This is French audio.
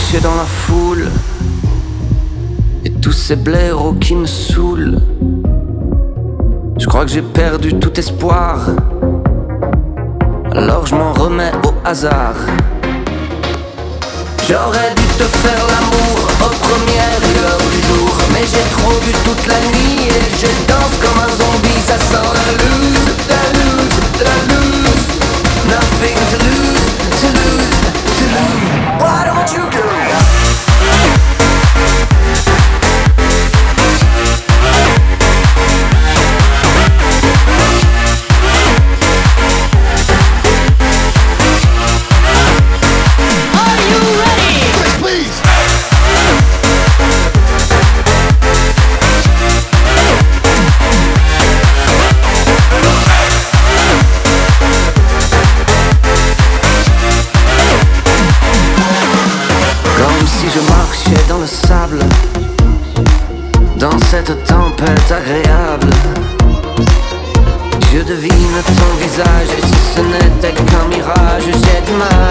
marcher dans la foule et tous ces blaireaux qui me saoulent. Je crois que j'ai perdu tout espoir, alors je m'en remets au hasard. J'aurais dû te faire l'amour aux premières lueurs du jour, mais j'ai trop bu toute la nuit et je danse comme un zombie. Ça sent la loose, la loose, la loose. Nothing to lose, to lose, to lose. Why don't you go? Dans le sable, dans cette tempête agréable, je devine ton visage, et si ce n'était qu'un mirage, j'ai du mal